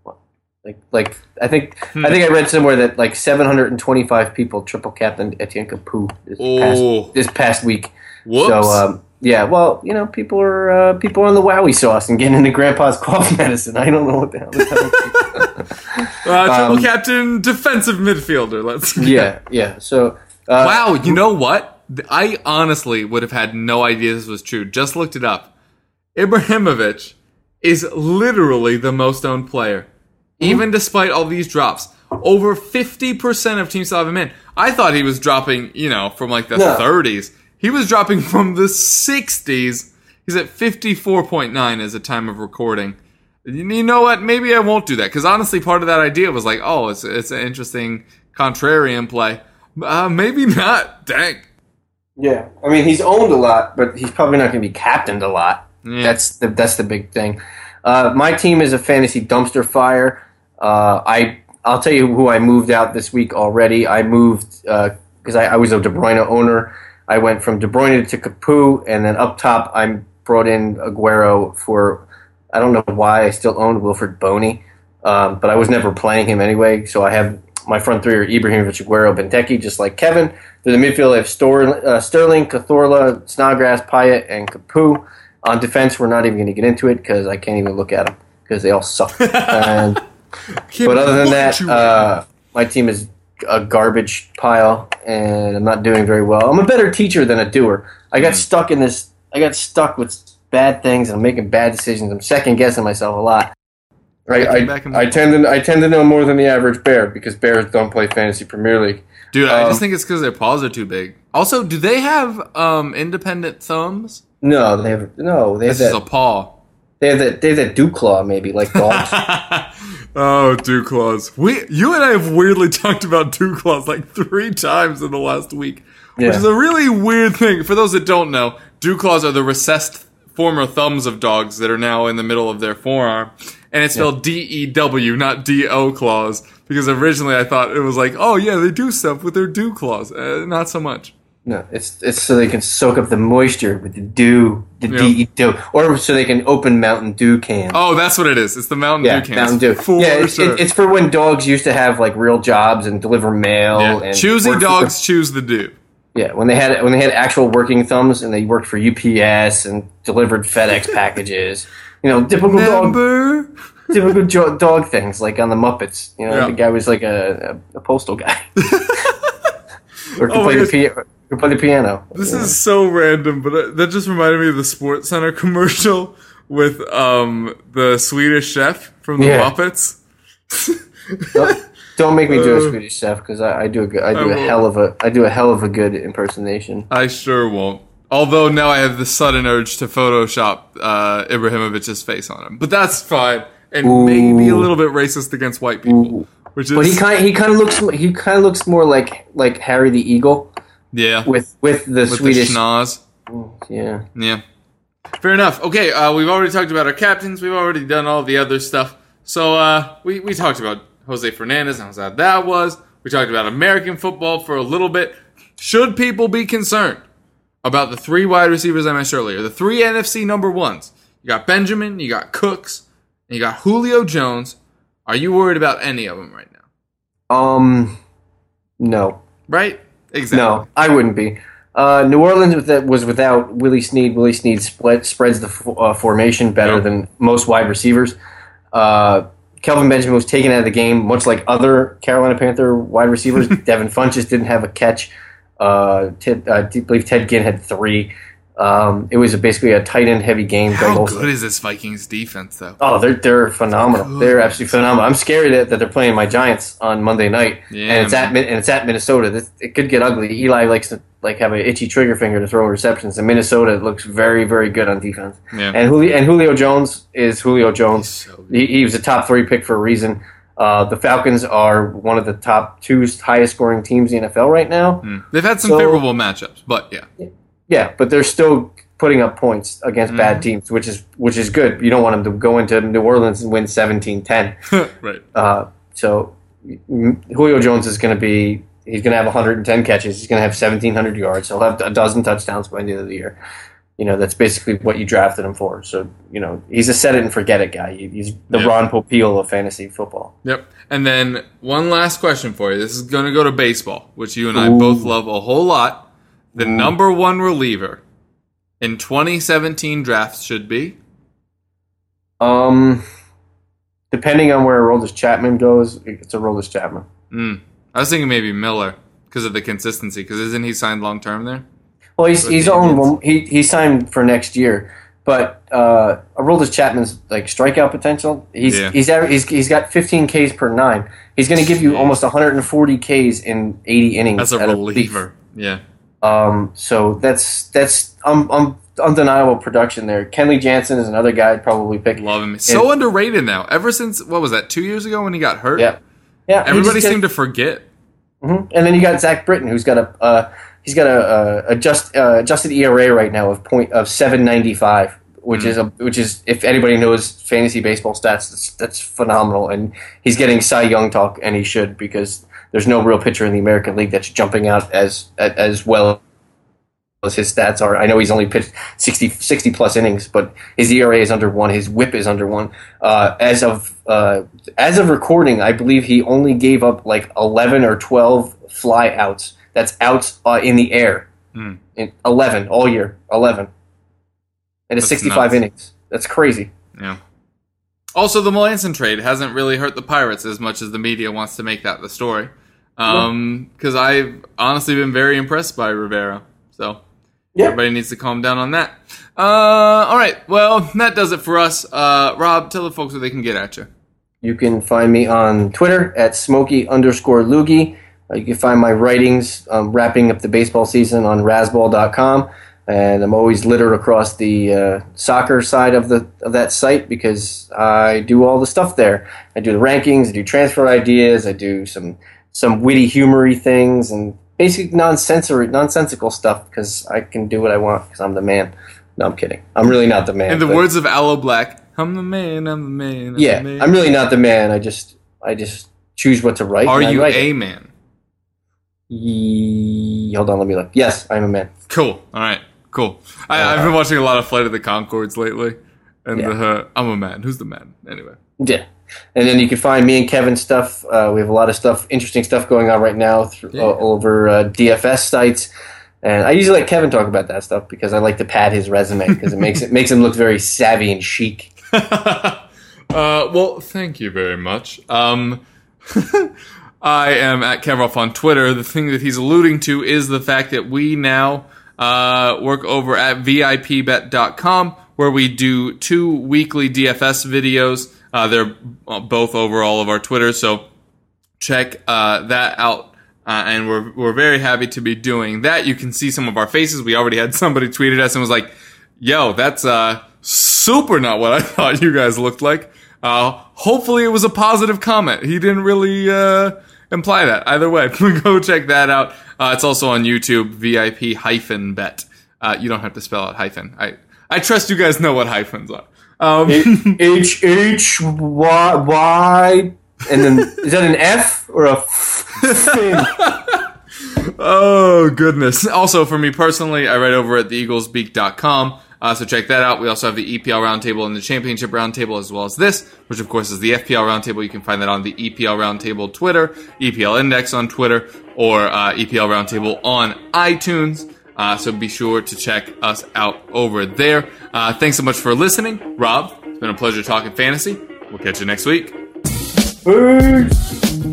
I think I read somewhere that like 725 people triple captained Etienne Capoue this past week. Whoops. So yeah, well, you know, people are on the wowie sauce and getting into Grandpa's cough medicine. I don't know what the hell is triple captain defensive midfielder. Let's go. Yeah. So wow, you know what? I honestly would have had no idea this was true. Just looked it up. Ibrahimovic is literally the most owned player, even despite all these drops. Over 50% of teams still have him in. I thought he was dropping, from like the 30s. He was dropping from the 60s. He's at 54.9 as a time of recording. You know what? Maybe I won't do that, because honestly, part of that idea was like, oh, it's an interesting contrarian play. Maybe not. Dang. Yeah, I mean, he's owned a lot, but he's probably not going to be captained a lot. Yeah. That's the big thing. My team is a fantasy dumpster fire. I'll tell you who I moved out this week already. I moved because I was a De Bruyne owner. I went from De Bruyne to Capoue, and then up top I brought in Aguero for, I don't know why I still owned Wilfred Boney, but I was never playing him anyway, so I have my front 3 are Ibrahimovic, Aguero, Benteke, just like Kevin. Through the midfield, I have Sterling, Cazorla, Snodgrass, Payet, and Capoue. On defense, we're not even going to get into it because I can't even look at them because they all suck. But other than that, my team is a garbage pile, and I'm not doing very well. I'm a better teacher than a doer. I got stuck in this. I got stuck with bad things, and I'm making bad decisions. I'm second guessing myself a lot. I tend to know more than the average bear because bears don't play fantasy Premier League. Dude, I just think it's because their paws are too big. Also, do they have independent thumbs? No, they have This is a paw. They have that dew claw, maybe, like dogs. Oh, dew claws. You and I have weirdly talked about dew claws like 3 times in the last week, which is a really weird thing. For those that don't know, dew claws are the recessed former thumbs of dogs that are now in the middle of their forearm. And it's spelled D-E-W, not D-O claws. Because originally I thought it was like, oh yeah, they do stuff with their dew claws. Not so much. No, it's so they can soak up the moisture with the dew, dew, or so they can open Mountain Dew cans. Oh, that's what it is. It's the Mountain Dew cans. Mountain Dew. It's for when dogs used to have like real jobs and deliver mail. Yeah. And choosy dogs choose the dew. Yeah, when they had actual working thumbs and they worked for UPS and delivered FedEx packages. Typical dog things like on the Muppets. The guy was like a postal guy. Or could play the piano. This is so random, but that just reminded me of the Sports Center commercial with the Swedish chef from the Muppets. Don't make me do a Swedish chef because I do a hell of a good impersonation. I sure won't. Although now I have the sudden urge to Photoshop Ibrahimovic's face on him, but that's fine, and maybe a little bit racist against white people. Which is, but he kind of looks more like Harry the Eagle. Yeah, with the Swedish the schnoz. Yeah. Fair enough. Okay, we've already talked about our captains. We've already done all the other stuff. So we talked about Jose Fernandez and how sad that was. We talked about American football for a little bit. Should people be concerned about the 3 wide receivers I mentioned earlier? The 3 NFC number ones. You got Benjamin, you got Cooks, and you got Julio Jones. Are you worried about any of them right now? No. Right? Exactly. No, I wouldn't be. New Orleans was without Willie Snead. Willie Snead spreads the formation better than most wide receivers. Kelvin Benjamin was taken out of the game, much like other Carolina Panther wide receivers. Devin Funchess didn't have a catch. I believe Ted Ginn had 3. It was basically a tight end heavy game. How good is this Vikings defense, though? Oh, they're phenomenal. Good. They're absolutely phenomenal. I'm scared that they're playing my Giants on Monday night, and it's at Minnesota. It could get ugly. Eli likes to have an itchy trigger finger to throw receptions, and Minnesota looks very, very good on defense. Yeah. And Julio Jones is Julio Jones. So he was a top 3 pick for a reason. The Falcons are one of the top 2 highest scoring teams in the NFL right now. They've had some favorable matchups, but yeah. Yeah, but they're still putting up points against bad teams, which is good. You don't want them to go into New Orleans and win 17-10. Right. So Julio Jones is going to have 110 catches. He's going to have 1,700 yards. He'll have a dozen touchdowns by the end of the year. That's basically what you drafted him for. So, he's a set-it-and-forget-it guy. He's the Ron Popeil of fantasy football. Yep. And then one last question for you. This is going to go to baseball, which you and I both love a whole lot. The number 1 reliever in 2017 drafts should be? Depending on where Aroldis Chapman goes, it's Aroldis Chapman. I was thinking maybe Miller because of the consistency. Because isn't he signed long term there? Well, he signed for next year, but Aroldis Chapman's strikeout potential. He's got 15 Ks per 9. He's going to give you almost 140 Ks in 80 innings as a reliever. Yeah. So that's undeniable production there. Kenley Jansen is another guy I'd probably pick. Love him. So underrated now. Ever since, what was that, 2 years ago when he got hurt? Yeah. Everybody seemed to forget. Mm-hmm. And then you got Zach Britton, who's got a adjusted ERA right now of 7.95, which is if anybody knows fantasy baseball stats, that's phenomenal. And he's getting Cy Young talk, and he should, because there's no real pitcher in the American League that's jumping out as well as his stats are. I know he's only pitched 60 plus innings, but his ERA is under 1. His WHIP is under 1. As of recording, I believe he only gave up 11 or 12 fly outs. That's outs in the air. In 11 all year. 11. And it's 65 innings. That's crazy. Yeah. Also, the Melanson trade hasn't really hurt the Pirates as much as the media wants to make that the story. Because I've honestly been very impressed by Rivera. So everybody needs to calm down on that. All right. Well, that does it for us. Rob, tell the folks where they can get at you. You can find me on Twitter at Smokey_Loogie. You can find my writings wrapping up the baseball season on Razzball.com. And I'm always littered across the soccer side of that site because I do all the stuff there. I do the rankings, I do transfer ideas, I do some witty, humory things, and basic nonsensical stuff because I can do what I want because I'm the man. No, I'm kidding. I'm really not the man. In the words of Aloe Black, I'm the man, I'm the man. Yeah, the man. I'm really not the man. I just choose what to write. Are you a man? Hold on, let me look. Yes, I'm a man. Cool. All right. Cool. I've been watching a lot of Flight of the Conchords lately, and I'm a man. Who's the man? Anyway. Yeah. And then you can find me and Kevin's stuff. We have a lot of stuff, interesting stuff going on right now all over DFS sites. And I usually let Kevin talk about that stuff because I like to pad his resume because it makes him look very savvy and chic. Well, thank you very much. I am at Kevrov on Twitter. The thing that he's alluding to is the fact that we now work over at VIPBet.com, where we do 2 weekly DFS videos. They're both over all of our Twitter, so check that out. And we're very happy to be doing that. You can see some of our faces. We already had somebody tweeted us and was like, yo, that's super not what I thought you guys looked like. Hopefully it was a positive comment. He didn't really imply that. Either way, go check that out. It's also on YouTube, VIP-bet. You don't have to spell out hyphen. I trust you guys know what hyphens are. H-H-Y, and then, is that an F or a fin? Oh, goodness. Also, for me personally, I write over at theeaglesbeak.com. So check that out. We also have the EPL Roundtable and the Championship Roundtable, as well as this, which of course is the FPL Roundtable. You can find that on the EPL Roundtable Twitter, EPL Index on Twitter, or EPL Roundtable on iTunes. So be sure to check us out over there. Thanks so much for listening. Rob, it's been a pleasure talking fantasy. We'll catch you next week. Peace.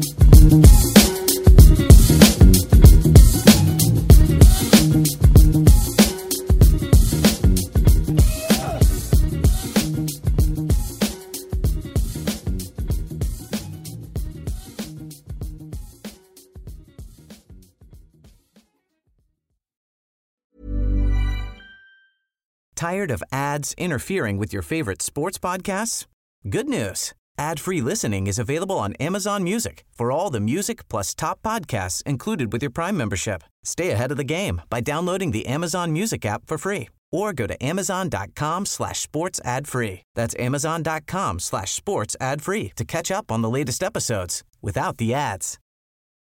Tired of ads interfering with your favorite sports podcasts? Good news. Ad-free listening is available on Amazon Music for all the music plus top podcasts included with your Prime membership. Stay ahead of the game by downloading the Amazon Music app for free or go to amazon.com/sports ad free. That's amazon.com/sports ad free to catch up on the latest episodes without the ads.